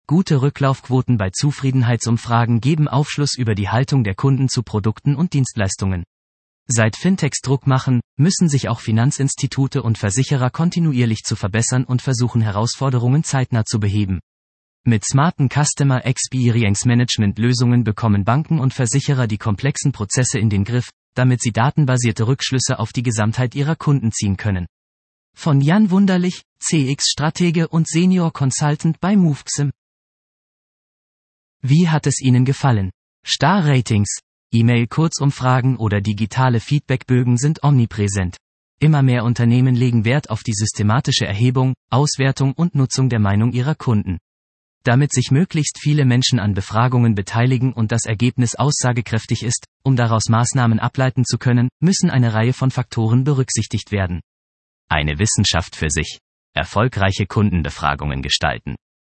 Gute Rücklaufquoten bei Zufriedenheitsumfragen geben Aufschluss über die Haltung der Kunden zu Produkten und Dienstleistungen. Seit Fintechs Druck machen, müssen sich auch Finanzinstitute und Versicherer kontinuierlich zu verbessern und versuchen Herausforderungen zeitnah zu beheben. Mit smarten Customer Experience Management Lösungen bekommen Banken und Versicherer die komplexen Prozesse in den Griff, damit sie datenbasierte Rückschlüsse auf die Gesamtheit ihrer Kunden ziehen können. Von Jan Wunderlich, CX-Stratege und Senior Consultant bei Movexim. Wie hat es Ihnen gefallen? Star-Ratings, E-Mail-Kurzumfragen oder digitale Feedbackbögen sind omnipräsent. Immer mehr Unternehmen legen Wert auf die systematische Erhebung, Auswertung und Nutzung der Meinung ihrer Kunden. Damit sich möglichst viele Menschen an Befragungen beteiligen und das Ergebnis aussagekräftig ist, um daraus Maßnahmen ableiten zu können, müssen eine Reihe von Faktoren berücksichtigt werden. Eine Wissenschaft für sich. Erfolgreiche Kundenbefragungen gestalten.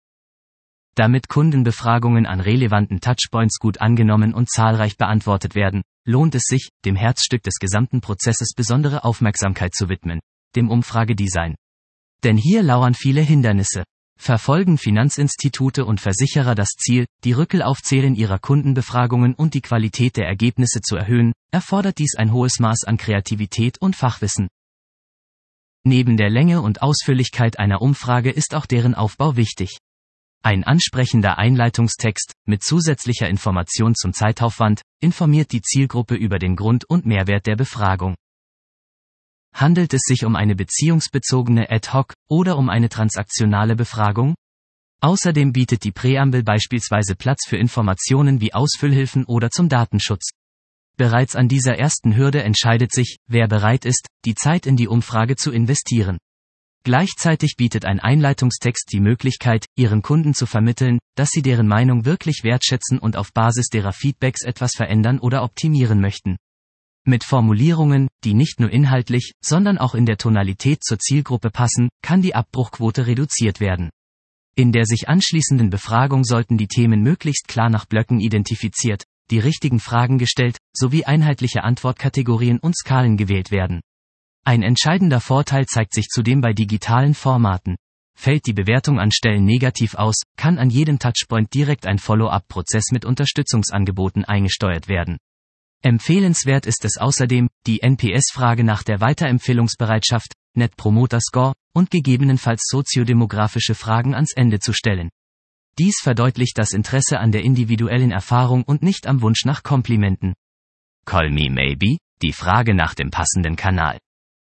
Damit Kundenbefragungen an relevanten Touchpoints gut angenommen und zahlreich beantwortet werden, lohnt es sich, dem Herzstück des gesamten Prozesses besondere Aufmerksamkeit zu widmen, dem Umfragedesign. Denn hier lauern viele Hindernisse. Verfolgen Finanzinstitute und Versicherer das Ziel, die Rücklaufzahlen ihrer Kundenbefragungen und die Qualität der Ergebnisse zu erhöhen, erfordert dies ein hohes Maß an Kreativität und Fachwissen. Neben der Länge und Ausführlichkeit einer Umfrage ist auch deren Aufbau wichtig. Ein ansprechender Einleitungstext, mit zusätzlicher Information zum Zeitaufwand, informiert die Zielgruppe über den Grund und Mehrwert der Befragung. Handelt es sich um eine beziehungsbezogene Ad-Hoc oder um eine transaktionale Befragung? Außerdem bietet die Präambel beispielsweise Platz für Informationen wie Ausfüllhilfen oder zum Datenschutz. Bereits an dieser ersten Hürde entscheidet sich, wer bereit ist, die Zeit in die Umfrage zu investieren. Gleichzeitig bietet ein Einleitungstext die Möglichkeit, Ihren Kunden zu vermitteln, dass Sie deren Meinung wirklich wertschätzen und auf Basis derer Feedbacks etwas verändern oder optimieren möchten. Mit Formulierungen, die nicht nur inhaltlich, sondern auch in der Tonalität zur Zielgruppe passen, kann die Abbruchquote reduziert werden. In der sich anschließenden Befragung sollten die Themen möglichst klar nach Blöcken identifiziert, die richtigen Fragen gestellt, sowie einheitliche Antwortkategorien und Skalen gewählt werden. Ein entscheidender Vorteil zeigt sich zudem bei digitalen Formaten. Fällt die Bewertung an Stellen negativ aus, kann an jedem Touchpoint direkt ein Follow-up-Prozess mit Unterstützungsangeboten eingesteuert werden. Empfehlenswert ist es außerdem, die NPS-Frage nach der Weiterempfehlungsbereitschaft, Net Promoter Score und gegebenenfalls soziodemografische Fragen ans Ende zu stellen. Dies verdeutlicht das Interesse an der individuellen Erfahrung und nicht am Wunsch nach Komplimenten. Call me maybe, die Frage nach dem passenden Kanal.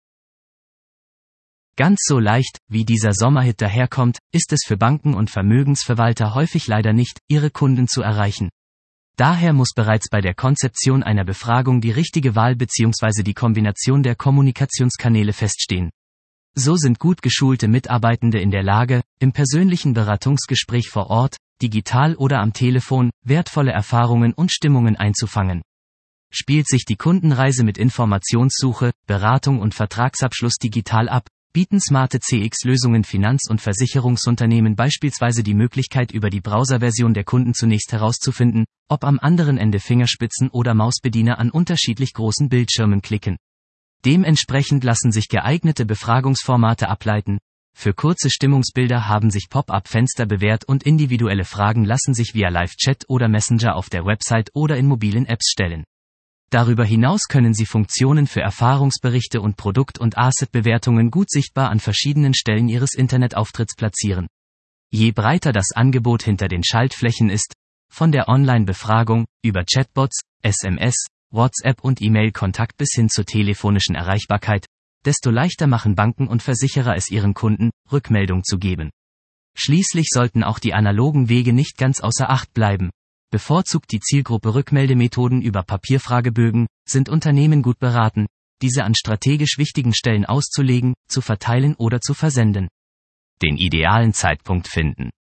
Ganz so leicht, wie dieser Sommerhit daherkommt, ist es für Banken und Vermögensverwalter häufig leider nicht, ihre Kunden zu erreichen. Daher muss bereits bei der Konzeption einer Befragung die richtige Wahl bzw. die Kombination der Kommunikationskanäle feststehen. So sind gut geschulte Mitarbeitende in der Lage, im persönlichen Beratungsgespräch vor Ort, digital oder am Telefon, wertvolle Erfahrungen und Stimmungen einzufangen. Spielt sich die Kundenreise mit Informationssuche, Beratung und Vertragsabschluss digital ab, bieten smarte CX-Lösungen Finanz- und Versicherungsunternehmen beispielsweise die Möglichkeit, über die Browserversion der Kunden zunächst herauszufinden, ob am anderen Ende Fingerspitzen oder Mausbediener an unterschiedlich großen Bildschirmen klicken. Dementsprechend lassen sich geeignete Befragungsformate ableiten. Für kurze Stimmungsbilder haben sich Pop-up-Fenster bewährt und individuelle Fragen lassen sich via Live-Chat oder Messenger auf der Website oder in mobilen Apps stellen. Darüber hinaus können Sie Funktionen für Erfahrungsberichte und Produkt- und Asset-Bewertungen gut sichtbar an verschiedenen Stellen Ihres Internetauftritts platzieren. Je breiter das Angebot hinter den Schaltflächen ist, von der Online-Befragung, über Chatbots, SMS, WhatsApp und E-Mail-Kontakt bis hin zur telefonischen Erreichbarkeit, desto leichter machen Banken und Versicherer es ihren Kunden, Rückmeldung zu geben. Schließlich sollten auch die analogen Wege nicht ganz außer Acht bleiben. Bevorzugt die Zielgruppe Rückmeldemethoden über Papierfragebögen, sind Unternehmen gut beraten, diese an strategisch wichtigen Stellen auszulegen, zu verteilen oder zu versenden. Den idealen Zeitpunkt finden.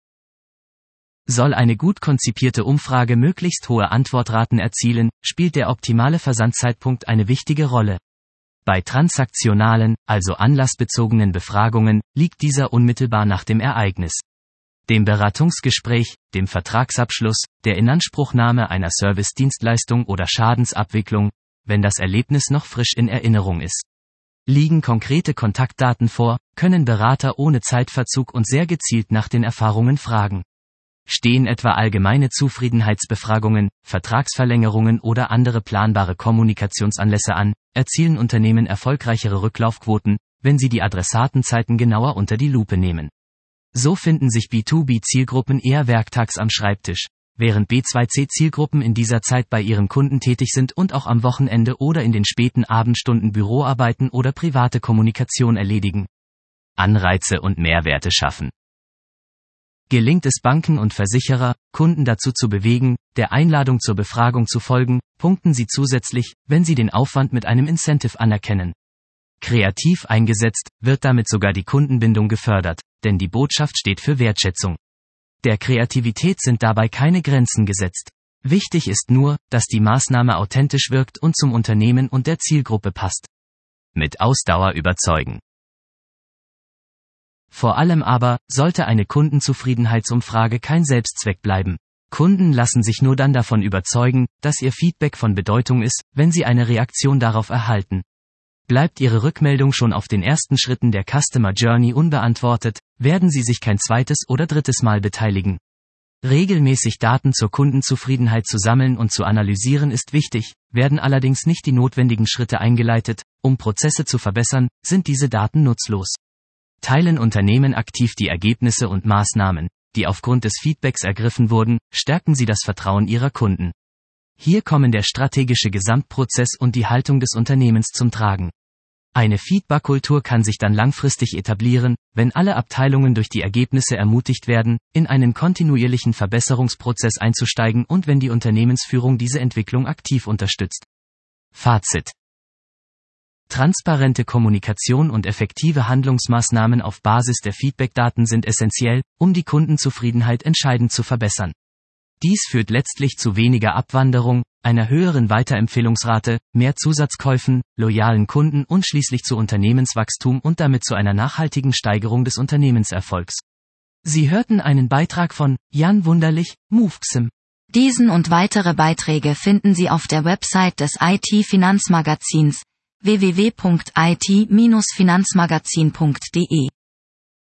Soll eine gut konzipierte Umfrage möglichst hohe Antwortraten erzielen, spielt der optimale Versandzeitpunkt eine wichtige Rolle. Bei transaktionalen, also anlassbezogenen Befragungen, liegt dieser unmittelbar nach dem Ereignis. Dem Beratungsgespräch, dem Vertragsabschluss, der Inanspruchnahme einer Service-Dienstleistung oder Schadensabwicklung, wenn das Erlebnis noch frisch in Erinnerung ist. Liegen konkrete Kontaktdaten vor, können Berater ohne Zeitverzug und sehr gezielt nach den Erfahrungen fragen. Stehen etwa allgemeine Zufriedenheitsbefragungen, Vertragsverlängerungen oder andere planbare Kommunikationsanlässe an, erzielen Unternehmen erfolgreichere Rücklaufquoten, wenn sie die Adressatenzeiten genauer unter die Lupe nehmen. So finden sich B2B-Zielgruppen eher werktags am Schreibtisch, während B2C-Zielgruppen in dieser Zeit bei ihren Kunden tätig sind und auch am Wochenende oder in den späten Abendstunden Büroarbeiten oder private Kommunikation erledigen. Anreize und Mehrwerte schaffen. Gelingt es Banken und Versicherer, Kunden dazu zu bewegen, der Einladung zur Befragung zu folgen, punkten sie zusätzlich, wenn sie den Aufwand mit einem Incentive anerkennen. Kreativ eingesetzt, wird damit sogar die Kundenbindung gefördert, denn die Botschaft steht für Wertschätzung. Der Kreativität sind dabei keine Grenzen gesetzt. Wichtig ist nur, dass die Maßnahme authentisch wirkt und zum Unternehmen und der Zielgruppe passt. Mit Ausdauer überzeugen. Vor allem aber, sollte eine Kundenzufriedenheitsumfrage kein Selbstzweck bleiben. Kunden lassen sich nur dann davon überzeugen, dass ihr Feedback von Bedeutung ist, wenn sie eine Reaktion darauf erhalten. Bleibt Ihre Rückmeldung schon auf den ersten Schritten der Customer Journey unbeantwortet, werden Sie sich kein zweites oder drittes Mal beteiligen. Regelmäßig Daten zur Kundenzufriedenheit zu sammeln und zu analysieren ist wichtig, werden allerdings nicht die notwendigen Schritte eingeleitet, um Prozesse zu verbessern, sind diese Daten nutzlos. Teilen Unternehmen aktiv die Ergebnisse und Maßnahmen, die aufgrund des Feedbacks ergriffen wurden, stärken sie das Vertrauen ihrer Kunden. Hier kommen der strategische Gesamtprozess und die Haltung des Unternehmens zum Tragen. Eine Feedback-Kultur kann sich dann langfristig etablieren, wenn alle Abteilungen durch die Ergebnisse ermutigt werden, in einen kontinuierlichen Verbesserungsprozess einzusteigen und wenn die Unternehmensführung diese Entwicklung aktiv unterstützt. Fazit: Transparente Kommunikation und effektive Handlungsmaßnahmen auf Basis der Feedbackdaten sind essentiell, um die Kundenzufriedenheit entscheidend zu verbessern. Dies führt letztlich zu weniger Abwanderung, einer höheren Weiterempfehlungsrate, mehr Zusatzkäufen, loyalen Kunden und schließlich zu Unternehmenswachstum und damit zu einer nachhaltigen Steigerung des Unternehmenserfolgs. Sie hörten einen Beitrag von Jan Wunderlich, Movexim. Diesen und weitere Beiträge finden Sie auf der Website des IT-Finanzmagazins www.it-finanzmagazin.de.